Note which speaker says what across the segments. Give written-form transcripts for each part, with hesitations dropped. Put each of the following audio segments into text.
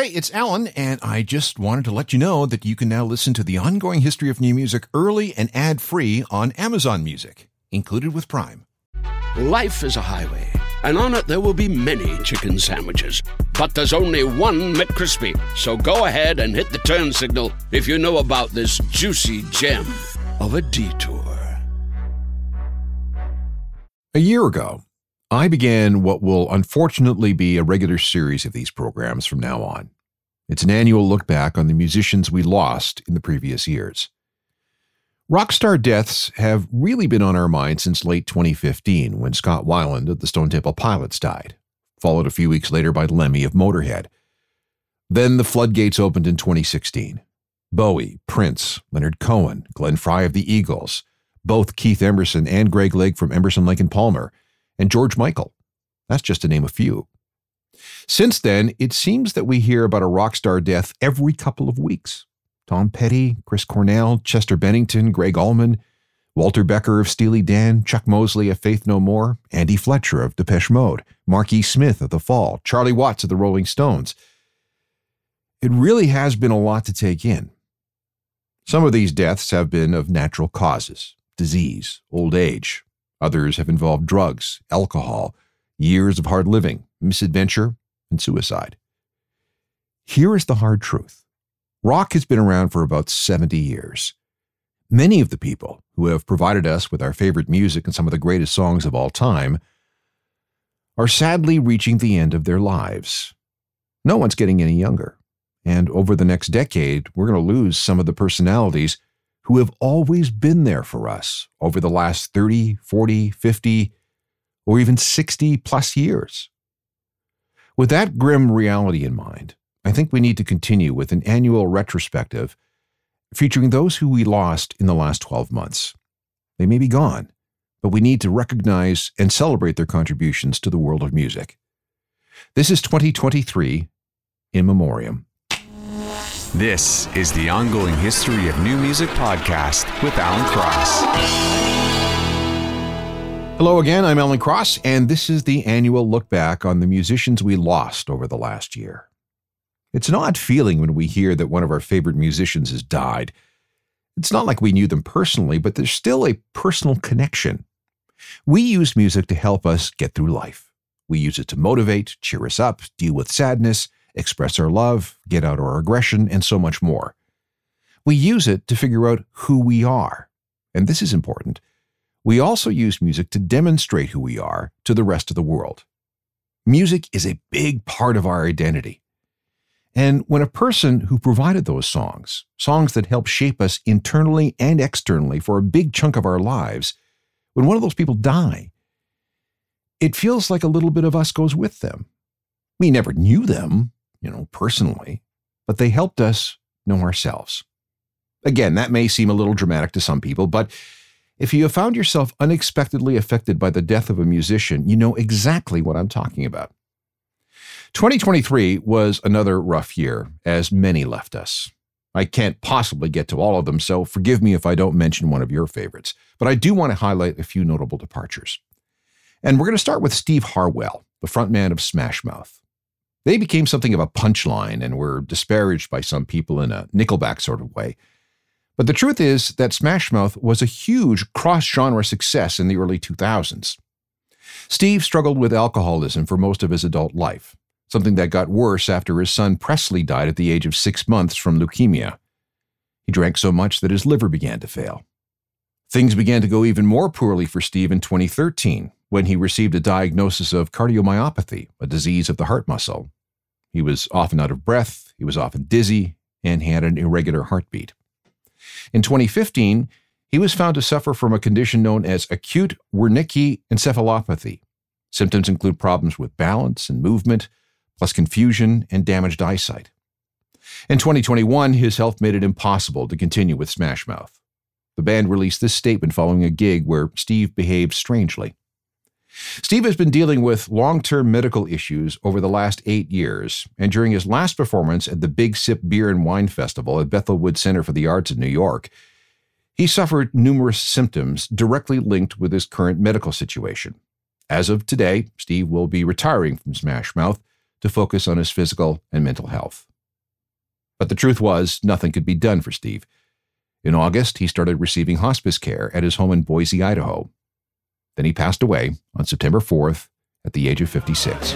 Speaker 1: Hey, it's Alan, and I just wanted to let you know that you can now listen to the ongoing history of new music early and ad-free on Amazon Music, included with Prime.
Speaker 2: Life is a highway, and on it there will be many chicken sandwiches. But there's only one McCrispy. So go ahead and hit the turn signal if you know about this juicy gem of a detour.
Speaker 1: A year ago, I began what will unfortunately be a regular series of these programs from now on. It's an annual look back on the musicians we lost in the previous years. Rock star deaths have really been on our minds since late 2015 when Scott Weiland of the Stone Temple Pilots died, followed a few weeks later by Lemmy of Motorhead. Then the floodgates opened in 2016. Bowie, Prince, Leonard Cohen, Glenn Frey of the Eagles, both Keith Emerson and Greg Lake from Emerson, Lake and Palmer, and George Michael. That's just to name a few. Since then, it seems that we hear about a rock star death every couple of weeks. Tom Petty, Chris Cornell, Chester Bennington, Greg Allman, Walter Becker of Steely Dan, Chuck Mosley of Faith No More, Andy Fletcher of Depeche Mode, Mark E. Smith of The Fall, Charlie Watts of the Rolling Stones. It really has been a lot to take in. Some of these deaths have been of natural causes, disease, old age. Others have involved drugs, alcohol, years of hard living, misadventure, and suicide. Here is the hard truth. Rock has been around for about 70 years. Many of the people who have provided us with our favorite music and some of the greatest songs of all time are sadly reaching the end of their lives. No one's getting any younger. And over the next decade, we're going to lose some of the personalities who have always been there for us over the last 30, 40, 50, or even 60 plus years. With that grim reality in mind, I think we need to continue with an annual retrospective featuring those who we lost in the last 12 months. They may be gone, but we need to recognize and celebrate their contributions to the world of music. This is 2023 in memoriam.
Speaker 3: This is the Ongoing History of New Music podcast with Alan Cross.
Speaker 1: Hello again, I'm Alan Cross, and this is the annual look back on the musicians we lost over the last year. It's an odd feeling when we hear that one of our favorite musicians has died. It's not like we knew them personally, but there's still a personal connection. We use music to help us get through life. We use it to motivate, cheer us up, deal with sadness, express our love, get out our aggression, and so much more. We use it to figure out who we are. And this is important. We also use music to demonstrate who we are to the rest of the world. Music is a big part of our identity. And when a person who provided those songs that help shape us internally and externally for a big chunk of our lives, when one of those people die, it feels like a little bit of us goes with them. We never knew them, personally, but they helped us know ourselves. Again, that may seem a little dramatic to some people, but if you have found yourself unexpectedly affected by the death of a musician, you know exactly what I'm talking about. 2023 was another rough year, as many left us. I can't possibly get to all of them, so forgive me if I don't mention one of your favorites, but I do want to highlight a few notable departures. And we're going to start with Steve Harwell, the frontman of Smash Mouth. They became something of a punchline and were disparaged by some people in a Nickelback sort of way. But the truth is that Smash Mouth was a huge cross-genre success in the early 2000s. Steve struggled with alcoholism for most of his adult life, something that got worse after his son Presley died at the age of 6 months from leukemia. He drank so much that his liver began to fail. Things began to go even more poorly for Steve in 2013, when he received a diagnosis of cardiomyopathy, a disease of the heart muscle. He was often out of breath, he was often dizzy, and had an irregular heartbeat. In 2015, he was found to suffer from a condition known as acute Wernicke encephalopathy. Symptoms include problems with balance and movement, plus confusion and damaged eyesight. In 2021, his health made it impossible to continue with Smash Mouth. The band released this statement following a gig where Steve behaved strangely. Steve has been dealing with long-term medical issues over the last 8 years, and during his last performance at the Big Sip Beer and Wine Festival at Bethel Woods Center for the Arts in New York, he suffered numerous symptoms directly linked with his current medical situation. As of today, Steve will be retiring from Smash Mouth to focus on his physical and mental health. But the truth was, nothing could be done for Steve. In August, he started receiving hospice care at his home in Boise, Idaho. Then he passed away on September 4th at the age of 56.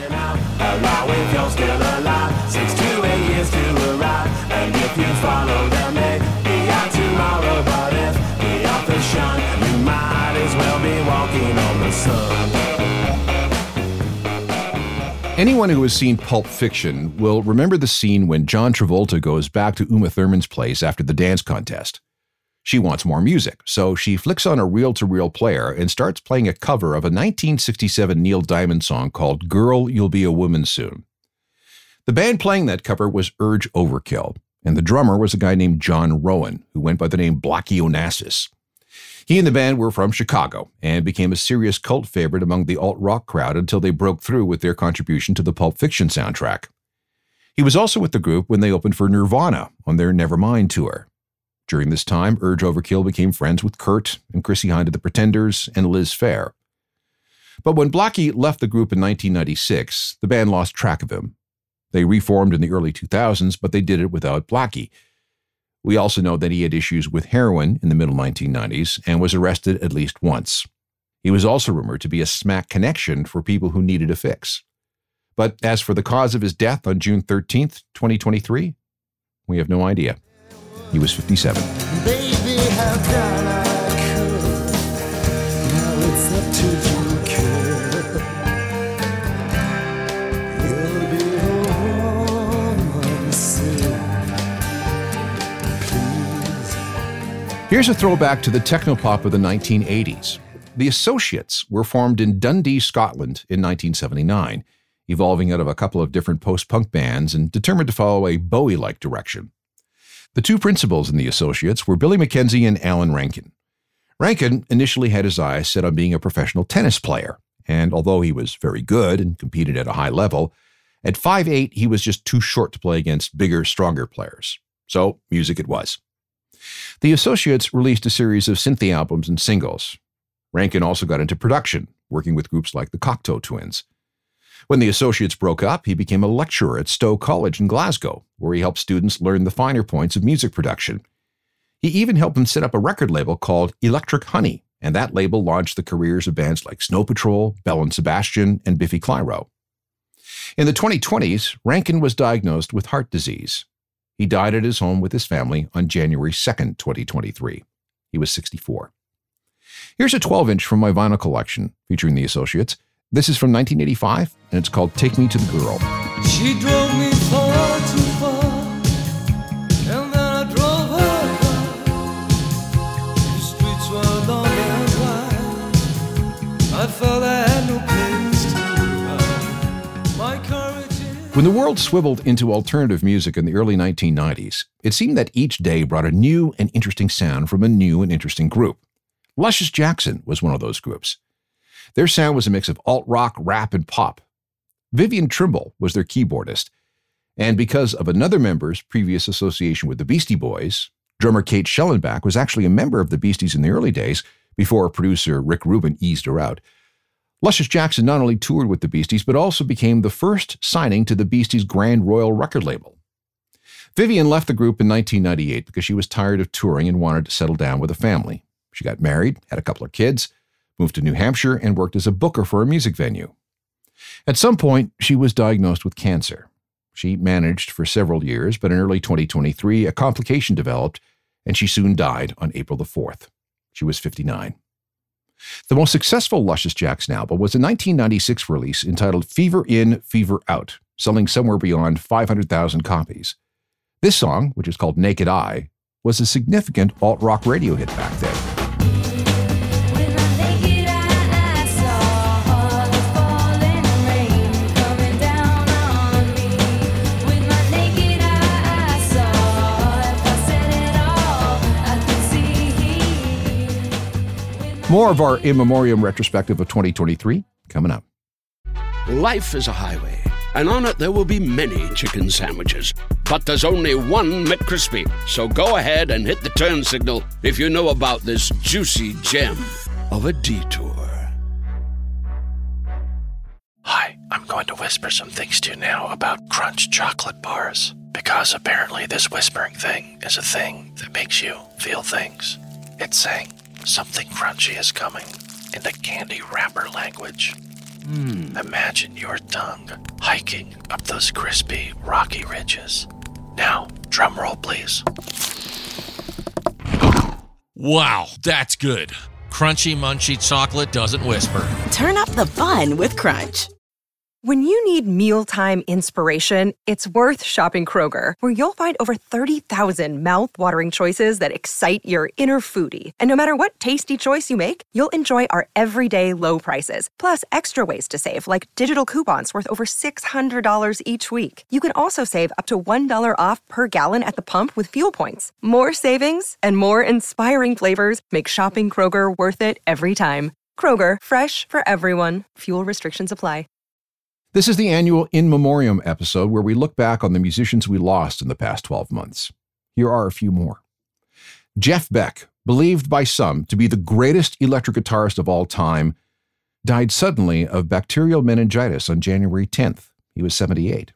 Speaker 1: Anyone who has seen Pulp Fiction will remember the scene when John Travolta goes back to Uma Thurman's place after the dance contest. She wants more music, so she flicks on a reel-to-reel player and starts playing a cover of a 1967 Neil Diamond song called Girl, You'll Be a Woman Soon. The band playing that cover was Urge Overkill, and the drummer was a guy named John Rowan, who went by the name Blackie Onassis. He and the band were from Chicago and became a serious cult favorite among the alt-rock crowd until they broke through with their contribution to the Pulp Fiction soundtrack. He was also with the group when they opened for Nirvana on their Nevermind tour. During this time, Urge Overkill became friends with Kurt and Chrissie Hynde of the Pretenders and Liz Phair. But when Blackie left the group in 1996, the band lost track of him. They reformed in the early 2000s, but they did it without Blackie. We also know that he had issues with heroin in the middle 1990s and was arrested at least once. He was also rumored to be a smack connection for people who needed a fix. But as for the cause of his death on June 13th, 2023, we have no idea. He was 57.
Speaker 4: Baby, how can I could? Now it's up to you, kid. You'll be the woman soon. Please.
Speaker 1: Here's a throwback to the technopop of the 1980s. The Associates were formed in Dundee, Scotland in 1979, evolving out of a couple of different post-punk bands and determined to follow a Bowie-like direction. The two principals in the Associates were Billy Mackenzie and Alan Rankin. Rankin initially had his eyes set on being a professional tennis player, and although he was very good and competed at a high level, at 5'8" he was just too short to play against bigger, stronger players. So, music it was. The Associates released a series of synthie albums and singles. Rankin also got into production, working with groups like the Cocteau Twins. When the Associates broke up, he became a lecturer at Stowe College in Glasgow, where he helped students learn the finer points of music production. He even helped them set up a record label called Electric Honey, and that label launched the careers of bands like Snow Patrol, Belle and Sebastian, and Biffy Clyro. In the 2020s, Rankin was diagnosed with heart disease. He died at his home with his family on January 2nd, 2023. He was 64. Here's a 12-inch from my vinyl collection featuring the Associates. This is from 1985, and it's called Take Me to the Girl.
Speaker 4: She drove me far too far, and then I drove her car. The streets were long and wide. I felt I had no place to ride. My courage.
Speaker 1: When the world swiveled into alternative music in the early 1990s, it seemed that each day brought a new and interesting sound from a new and interesting group. Luscious Jackson was one of those groups. Their sound was a mix of alt-rock, rap, and pop. Vivian Trimble was their keyboardist, and because of another member's previous association with the Beastie Boys, drummer Kate Schellenbach was actually a member of the Beasties in the early days, before producer Rick Rubin eased her out. Luscious Jackson not only toured with the Beasties, but also became the first signing to the Beasties' Grand Royal record label. Vivian left the group in 1998 because she was tired of touring and wanted to settle down with a family. She got married, had a couple of kids, moved to New Hampshire, and worked as a booker for a music venue. At some point, she was diagnosed with cancer. She managed for several years, but in early 2023, a complication developed, and she soon died on April the 4th. She was 59. The most successful Luscious Jackson album was a 1996 release entitled Fever In, Fever Out, selling somewhere beyond 500,000 copies. This song, which is called Naked Eye, was a significant alt-rock radio hit back then. More of our In Memoriam retrospective of 2023 coming up.
Speaker 2: Life is a highway, and on it there will be many chicken sandwiches. But there's only one McCrispy. So go ahead and hit the turn signal if you know about this juicy gem of a detour.
Speaker 5: Hi, I'm going to whisper some things to you now about Crunch chocolate bars. Because apparently this whispering thing is a thing that makes you feel things. It's saying something crunchy is coming in the candy wrapper language. Imagine your tongue hiking up those crispy, rocky ridges. Now, drum roll, please.
Speaker 6: Wow, that's good. Crunchy, munchy chocolate doesn't whisper.
Speaker 7: Turn up the fun with Crunch.
Speaker 8: When you need mealtime inspiration, it's worth shopping Kroger, where you'll find over 30,000 mouth-watering choices that excite your inner foodie. And no matter what tasty choice you make, you'll enjoy our everyday low prices, plus extra ways to save, like digital coupons worth over $600 each week. You can also save up to $1 off per gallon at the pump with fuel points. More savings and more inspiring flavors make shopping Kroger worth it every time. Kroger, fresh for everyone. Fuel restrictions apply.
Speaker 1: This is the annual In Memoriam episode where we look back on the musicians we lost in the past 12 months. Here are a few more. Jeff Beck, believed by some to be the greatest electric guitarist of all time, died suddenly of bacterial meningitis on January 10th. He was 78.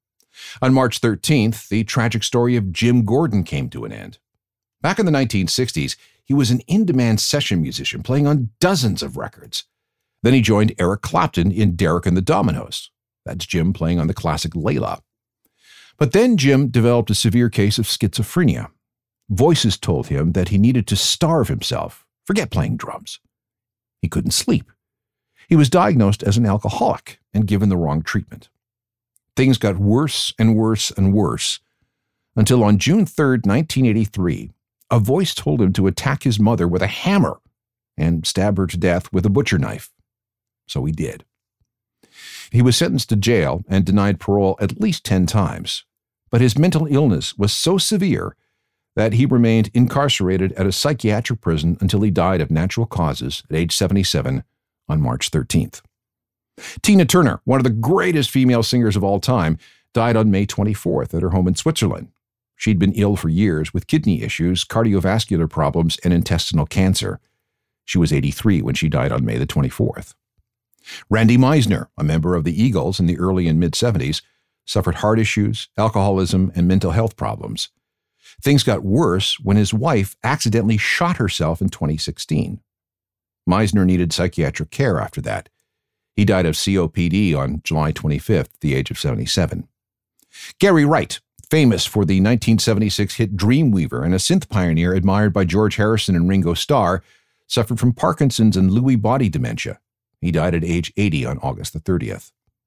Speaker 1: On March 13th, the tragic story of Jim Gordon came to an end. Back in the 1960s, he was an in-demand session musician playing on dozens of records. Then he joined Eric Clapton in Derek and the Dominos. That's Jim playing on the classic Layla. But then Jim developed a severe case of schizophrenia. Voices told him that he needed to starve himself, forget playing drums. He couldn't sleep. He was diagnosed as an alcoholic and given the wrong treatment. Things got worse and worse and worse until on June 3rd, 1983, a voice told him to attack his mother with a hammer and stab her to death with a butcher knife. So he did. He was sentenced to jail and denied parole at least 10 times, but his mental illness was so severe that he remained incarcerated at a psychiatric prison until he died of natural causes at age 77 on March 13th. Tina Turner, one of the greatest female singers of all time, died on May 24th at her home in Switzerland. She'd been ill for years with kidney issues, cardiovascular problems, and intestinal cancer. She was 83 when she died on May the 24th. Randy Meisner, a member of the Eagles in the early and mid-70s, suffered heart issues, alcoholism, and mental health problems. Things got worse when his wife accidentally shot herself in 2016. Meisner needed psychiatric care after that. He died of COPD on July 25th at the age of 77. Gary Wright, famous for the 1976 hit Dreamweaver and a synth pioneer admired by George Harrison and Ringo Starr, suffered from Parkinson's and Lewy body dementia. He died at age 80 on August the 30th.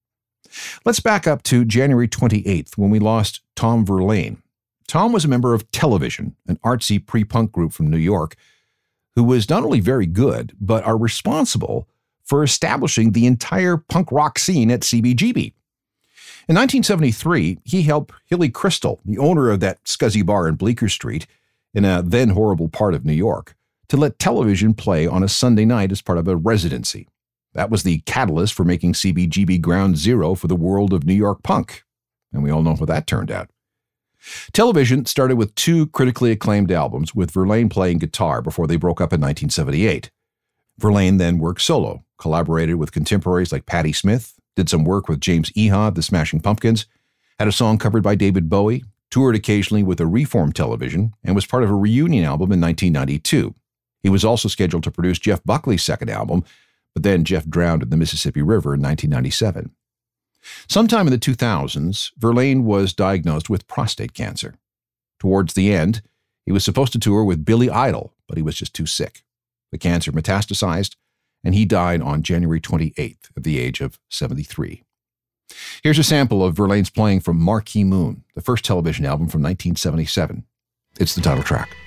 Speaker 1: Let's back up to January 28th when we lost Tom Verlaine. Tom was a member of Television, an artsy pre-punk group from New York, who was not only very good, but are responsible for establishing the entire punk rock scene at CBGB. In 1973, he helped Hilly Crystal, the owner of that scuzzy bar in Bleecker Street, in a then horrible part of New York, to let Television play on a Sunday night as part of a residency. That was the catalyst for making CBGB ground zero for the world of New York punk. And we all know how that turned out. Television started with 2 critically acclaimed albums, with Verlaine playing guitar before they broke up in 1978. Verlaine then worked solo, collaborated with contemporaries like Patti Smith, did some work with James Iha, the Smashing Pumpkins, had a song covered by David Bowie, toured occasionally with a Reformed Television, and was part of a reunion album in 1992. He was also scheduled to produce Jeff Buckley's second album, but then Jeff drowned in the Mississippi River in 1997. Sometime in the 2000s, Verlaine was diagnosed with prostate cancer. Towards the end, he was supposed to tour with Billy Idol, but he was just too sick. The cancer metastasized, and he died on January 28th at the age of 73. Here's a sample of Verlaine's playing from Marquee Moon, the first Television album from 1977. It's the title track.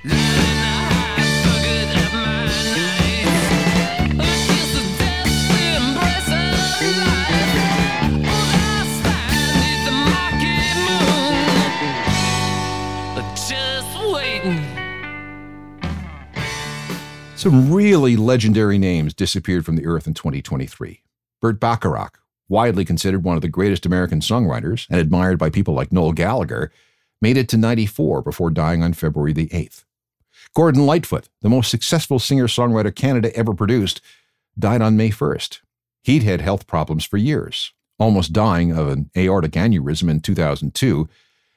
Speaker 1: Some really legendary names disappeared from the earth in 2023. Burt Bacharach, widely considered one of the greatest American songwriters and admired by people like Noel Gallagher, made it to 94 before dying on February the 8th. Gordon Lightfoot, the most successful singer-songwriter Canada ever produced, died on May 1st. He'd had health problems for years, almost dying of an aortic aneurysm in 2002,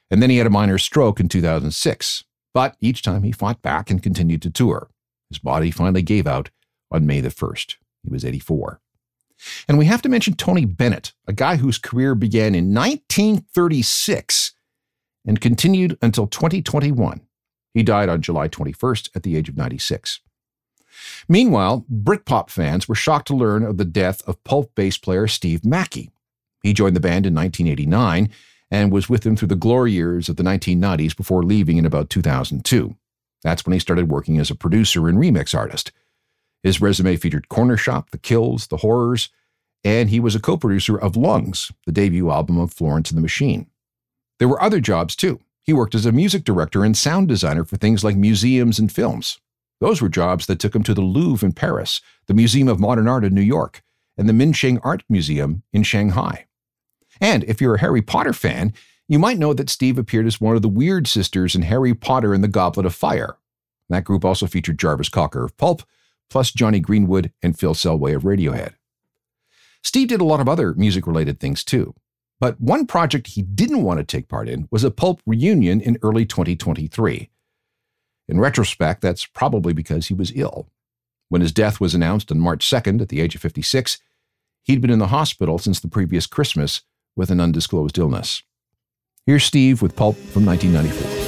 Speaker 1: and then he had a minor stroke in 2006. But each time he fought back and continued to tour. His body finally gave out on May the 1st. He was 84. And we have to mention Tony Bennett, a guy whose career began in 1936 and continued until 2021. He died on July 21st at the age of 96. Meanwhile, Britpop fans were shocked to learn of the death of Pulp bass player Steve Mackey. He joined the band in 1989 and was with them through the glory years of the 1990s before leaving in about 2002. That's when he started working as a producer and remix artist. His resume featured Corner Shop, The Kills, The Horrors, and he was a co-producer of Lungs, the debut album of Florence and the Machine. There were other jobs too. He worked as a music director and sound designer for things like museums and films. Those were jobs that took him to the Louvre in Paris, the Museum of Modern Art in New York, and the Minsheng Art Museum in Shanghai. And if you're a Harry Potter fan, you might know that Steve appeared as one of the Weird Sisters in Harry Potter and the Goblet of Fire. That group also featured Jarvis Cocker of Pulp, plus Johnny Greenwood and Phil Selway of Radiohead. Steve did a lot of other music-related things too. But one project he didn't want to take part in was a Pulp reunion in early 2023. In retrospect, that's probably because he was ill. When his death was announced on March 2nd at the age of 56, he'd been in the hospital since the previous Christmas with an undisclosed illness. Here's Steve with Pulp from 1994.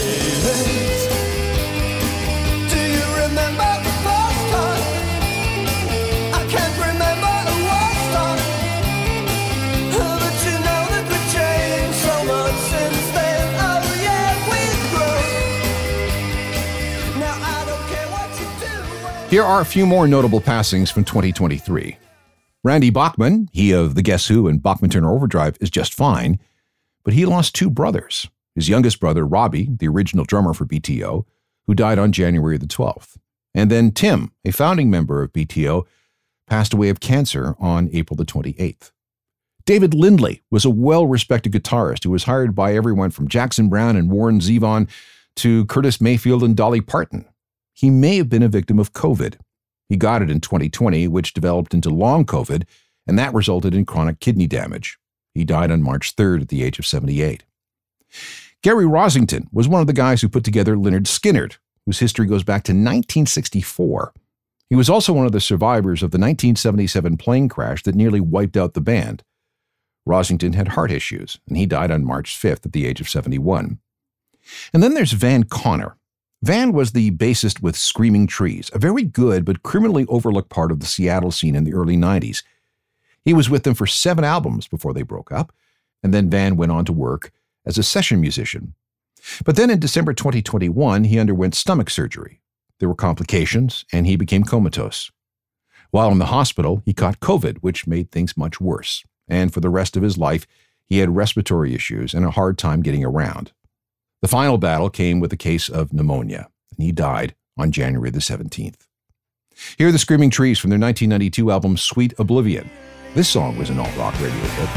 Speaker 1: Here are a few more notable passings from 2023. Randy Bachman, he of The Guess Who and Bachman Turner Overdrive, is just fine, but he lost two brothers. His youngest brother, Robbie, the original drummer for BTO, who died on January the 12th. And then Tim, a founding member of BTO, passed away of cancer on April the 28th. David Lindley was a well-respected guitarist who was hired by everyone from Jackson Browne and Warren Zevon to Curtis Mayfield and Dolly Parton. He may have been a victim of COVID. He got it in 2020, which developed into long COVID, and that resulted in chronic kidney damage. He died on March 3rd at the age of 78. Gary Rosington was one of the guys who put together Lynyrd Skynyrd, whose history goes back to 1964. He was also one of the survivors of the 1977 plane crash that nearly wiped out the band. Rosington had heart issues, and he died on March 5th at the age of 71. And then there's Van Conner. Van was the bassist with Screaming Trees, a very good but criminally overlooked part of the Seattle scene in the early 90s. He was with them for 7 albums before they broke up, and then Van went on to work as a session musician. But then in December 2021, he underwent stomach surgery. There were complications, and he became comatose. While in the hospital, he caught COVID, which made things much worse. And for the rest of his life, he had respiratory issues and a hard time getting around. The final battle came with a case of pneumonia, and he died on January the 17th. Here are the Screaming Trees from their 1992 album Sweet Oblivion. This song was an alt-rock radio hit.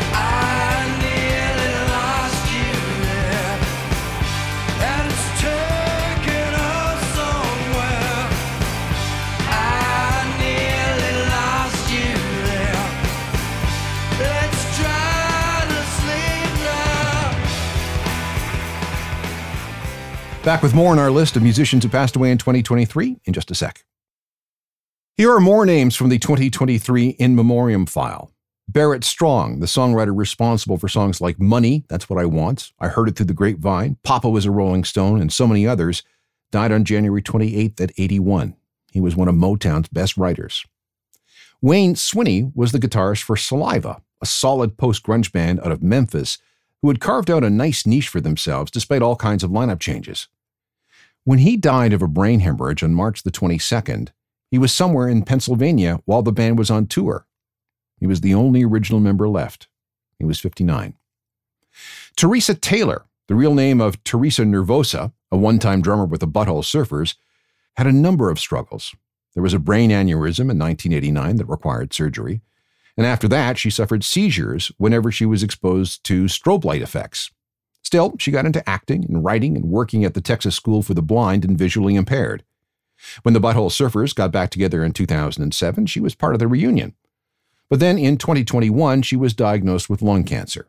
Speaker 1: Back with more on our list of musicians who passed away in 2023 in just a sec. Here are more names from the 2023 In Memoriam file. Barrett Strong, the songwriter responsible for songs like Money, That's What I Want, I Heard It Through the Grapevine, Papa Was a Rolling Stone, and so many others, died on January 28th at 81. He was one of Motown's best writers. Wayne Swinney was the guitarist for Saliva, a solid post-grunge band out of Memphis who had carved out a nice niche for themselves despite all kinds of lineup changes. When he died of a brain hemorrhage on March the 22nd, he was somewhere in Pennsylvania while the band was on tour. He was the only original member left. He was 59. Teresa Taylor, the real name of Teresa Nervosa, a one-time drummer with the Butthole Surfers, had a number of struggles. There was a brain aneurysm in 1989 that required surgery, and after that she suffered seizures whenever she was exposed to strobe light effects. Still, she got into acting and writing and working at the Texas School for the Blind and Visually Impaired. When the Butthole Surfers got back together in 2007, she was part of the reunion. But then in 2021, she was diagnosed with lung cancer.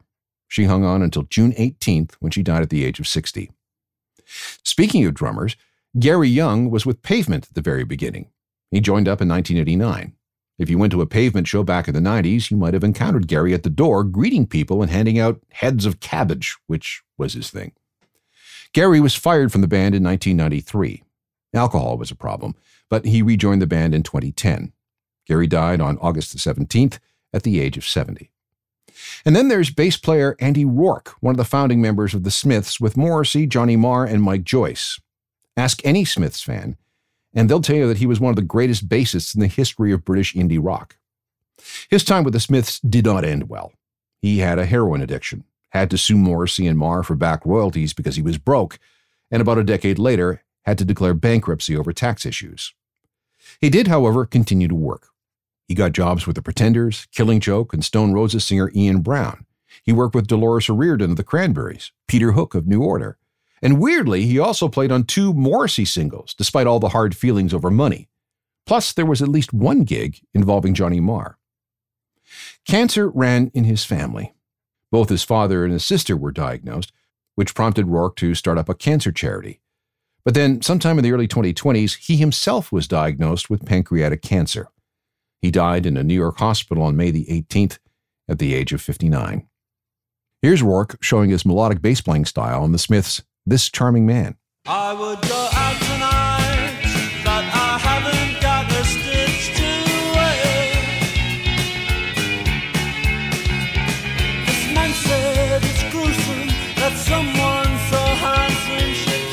Speaker 1: She hung on until June 18th when she died at the age of 60. Speaking of drummers, Gary Young was with Pavement at the very beginning. He joined up in 1989. If you went to a Pavement show back in the 90s, you might have encountered Gary at the door greeting people and handing out heads of cabbage, which was his thing. Gary was fired from the band in 1993. Alcohol was a problem, but he rejoined the band in 2010. Gary died on August the 17th at the age of 70. And then there's bass player Andy Rourke, one of the founding members of the Smiths, with Morrissey, Johnny Marr, and Mike Joyce. Ask any Smiths fan, and they'll tell you that he was one of the greatest bassists in the history of British indie rock. His time with the Smiths did not end well. He had a heroin addiction, had to sue Morrissey and Marr for back royalties because he was broke, and about a decade later had to declare bankruptcy over tax issues. He did, however, continue to work. He got jobs with The Pretenders, Killing Joke, and Stone Roses singer Ian Brown. He worked with Dolores O'Riordan of the Cranberries, Peter Hook of New Order. And weirdly, he also played on 2 Morrissey singles, despite all the hard feelings over money. Plus, there was at least one gig involving Johnny Marr. Cancer ran in his family. Both his father and his sister were diagnosed, which prompted Rourke to start up a cancer charity. But then, sometime in the early 2020s, he himself was diagnosed with pancreatic cancer. He died in a New York hospital on May the 18th at the age of 59. Here's Rourke showing his melodic bass playing style on the Smiths' This Charming Man.
Speaker 4: I would go out tonight, but I haven't got a stitch to wear. This man said it's gruesome that someone so handsome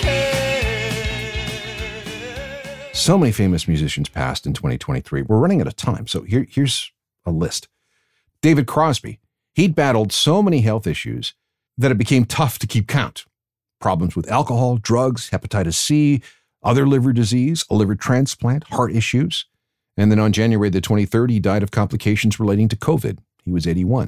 Speaker 4: should care.
Speaker 1: So many famous musicians passed in 2023. We're running out of time, so here's a list. David Crosby. He'd battled so many health issues that it became tough to keep count. Problems with alcohol, drugs, hepatitis C, other liver disease, a liver transplant, heart issues. And then on January the 23rd, he died of complications relating to COVID. He was 81.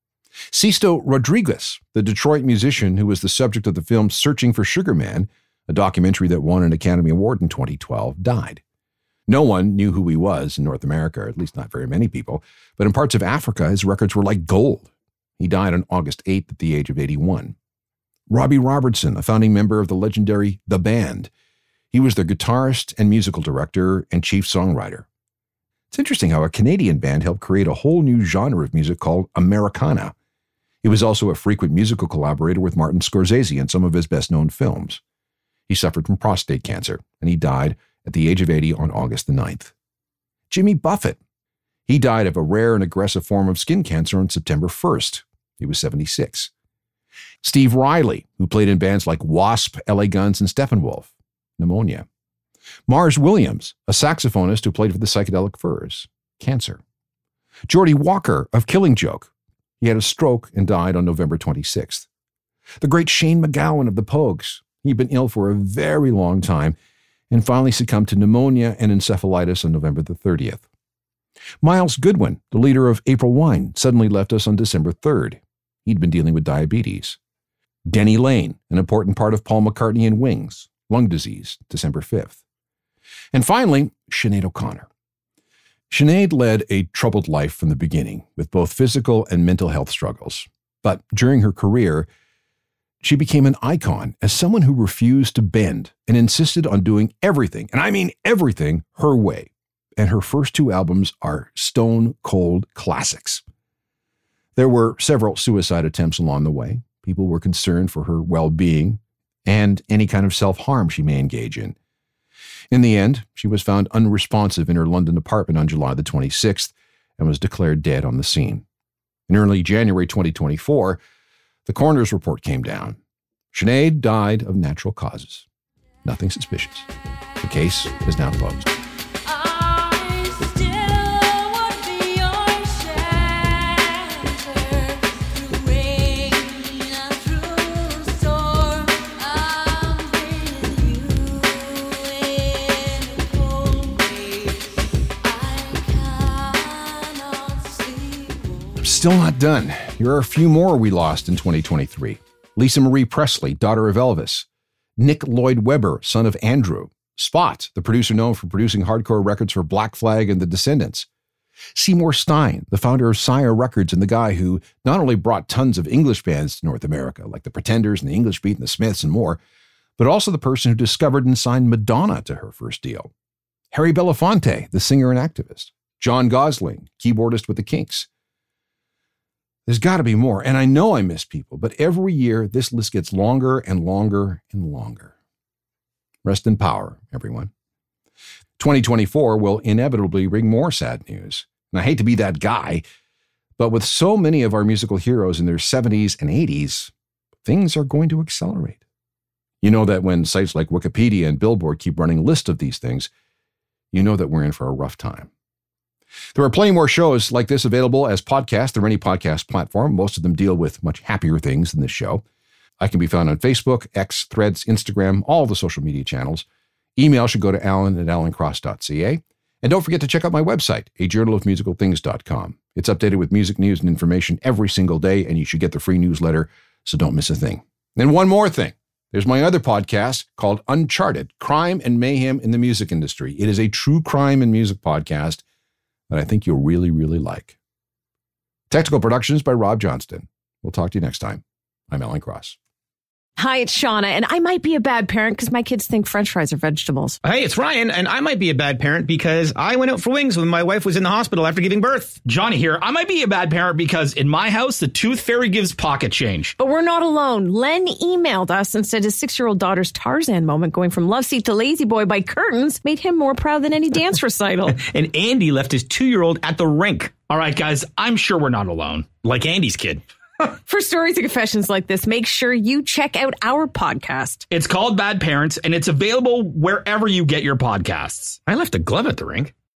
Speaker 1: Sisto Rodriguez, the Detroit musician who was the subject of the film Searching for Sugar Man, a documentary that won an Academy Award in 2012, died. No one knew who he was in North America, or at least not very many people, but in parts of Africa, his records were like gold. He died on August 8th at the age of 81. Robbie Robertson, a founding member of the legendary The Band. He was their guitarist and musical director and chief songwriter. It's interesting how a Canadian band helped create a whole new genre of music called Americana. He was also a frequent musical collaborator with Martin Scorsese in some of his best-known films. He suffered from prostate cancer, and he died at the age of 80 on August the 9th. Jimmy Buffett. He died of a rare and aggressive form of skin cancer on September 1st. He was 76. Steve Riley, who played in bands like Wasp, LA Guns, and Steppenwolf. Pneumonia. Mars Williams, a saxophonist who played for the Psychedelic Furs. Cancer. Geordie Walker of Killing Joke. He had a stroke and died on November 26th. The great Shane MacGowan of the Pogues. He'd been ill for a very long time and finally succumbed to pneumonia and encephalitis on November the 30th. Miles Goodwin, the leader of April Wine, suddenly left us on December 3rd. He'd been dealing with diabetes. Denny Lane, an important part of Paul McCartney and Wings, lung disease, December 5th. And finally, Sinead O'Connor. Sinead led a troubled life from the beginning, with both physical and mental health struggles. But during her career, she became an icon as someone who refused to bend and insisted on doing everything, and I mean everything, her way. And her first 2 albums are stone-cold classics. There were several suicide attempts along the way. People were concerned for her well-being and any kind of self-harm she may engage in. In the end, she was found unresponsive in her London apartment on July the 26th and was declared dead on the scene. In early January 2024, the coroner's report came down. Sinead died of natural causes. Nothing suspicious. The case is now closed. Still not done. Here are a few more we lost in 2023. Lisa Marie Presley, daughter of Elvis. Nick Lloyd Webber, son of Andrew. Spot, the producer known for producing hardcore records for Black Flag and The Descendants. Seymour Stein, the founder of Sire Records and the guy who not only brought tons of English bands to North America, like the Pretenders and the English Beat and the Smiths and more, but also the person who discovered and signed Madonna to her first deal. Harry Belafonte, the singer and activist. John Gosling, keyboardist with the Kinks. There's got to be more, and I know I miss people, but every year this list gets longer and longer and longer. Rest in power, everyone. 2024 will inevitably bring more sad news. And I hate to be that guy, but with so many of our musical heroes in their 70s and 80s, things are going to accelerate. You know that when sites like Wikipedia and Billboard keep running lists of these things, you know that we're in for a rough time. There are plenty more shows like this available as podcasts through any podcast platform. Most of them deal with much happier things than this show. I can be found on Facebook, X, Threads, Instagram, all the social media channels. Email should go to alan@alancross.ca. And don't forget to check out my website, ajournalofmusicalthings.com. It's updated with music news and information every single day, and you should get the free newsletter, so don't miss a thing. And one more thing. There's my other podcast called Uncharted, Crime and Mayhem in the Music Industry. It is a true crime and music podcast that I think you'll really, really like. Technical productions by Rob Johnston. We'll talk to you next time. I'm Alan Cross.
Speaker 9: Hi, it's Shauna, and I might be a bad parent because my kids think French fries are vegetables.
Speaker 10: Hey, it's Ryan, and I might be a bad parent because I went out for wings when my wife was in the hospital after giving birth.
Speaker 11: Johnny here. I might be a bad parent because in my house, the tooth fairy gives pocket change.
Speaker 9: But we're not alone. Len emailed us and said his 6-year-old daughter's Tarzan moment going from love seat to lazy boy by curtains made him more proud than any dance recital.
Speaker 10: And Andy left his 2-year-old at the rink.
Speaker 11: All right, guys, I'm sure we're not alone. Like Andy's kid.
Speaker 9: For stories and confessions like this, make sure you check out our podcast.
Speaker 11: It's called Bad Parents, and it's available wherever you get your podcasts.
Speaker 10: I left a glove at the rink.